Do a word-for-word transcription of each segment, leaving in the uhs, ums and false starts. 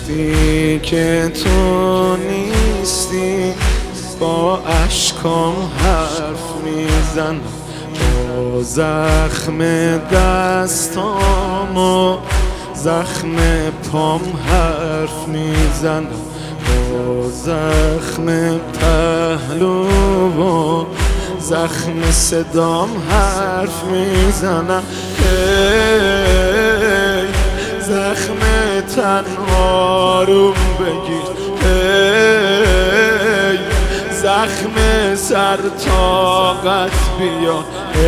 وقتی که تو نیستی با اشکام حرف میزنم، با زخم دستام و زخم پام حرف میزنم، با زخم پهلو و زخم صدام حرف میزنم. ای زخم تن آروم بگیر، ای زخم سر طاقت بیا،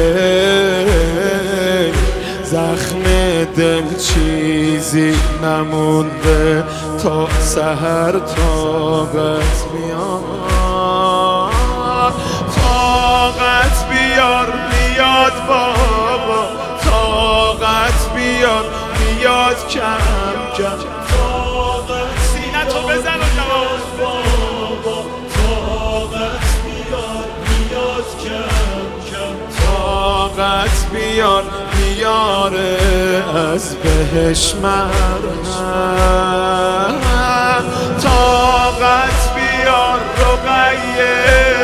ای زخم دل چیزی نمونده تا سحر طاقت بیار، طاقت بیار میاد بابا، طاقت بیار میاد کم کم، طاقت سینه تو بزن و جواب بابا، طاقت بیار میاد کم کم، طاقت بیار میاره از بهش مرهم، طاقت بیار رقیه،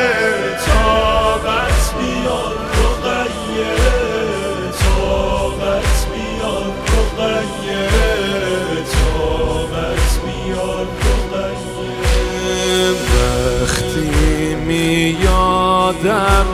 طاقت بیار رقیه، طاقت بیار رقیه، طاقت بیار رقیه. وقتی میادم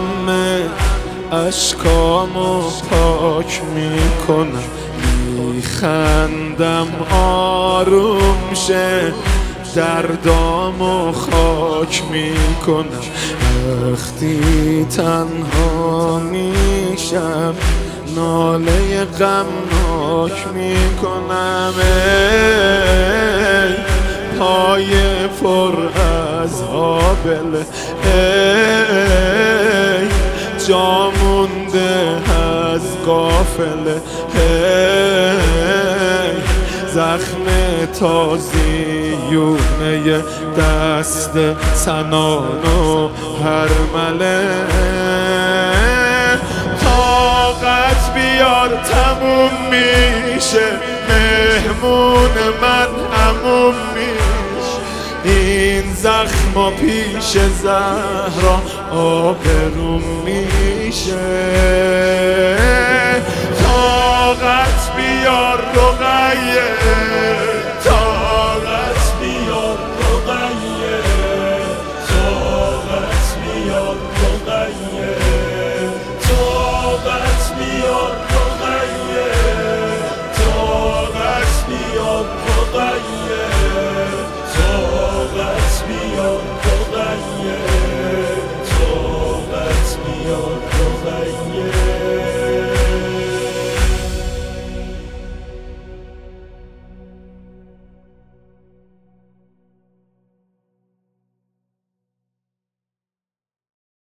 اشکامو پاک میکنم، میخندم آروم شه دردامو خاک میکنم. وقتی تنها میشم ناله غمناک میکنم، ای پای پر از آبله، ای جا مونده از قافله، ای زخم تازیونه دست سنان و هرمله، طاقت بیار تموم میشه مهمون من هموم میشه، این زخم و پیش زهرا آبروم میشه، طاقت بیار رقیه، طاقت بیار رقیه، طاقت بیار رقیه، طاقت بیار رقیه، طاقت بیار رقیه.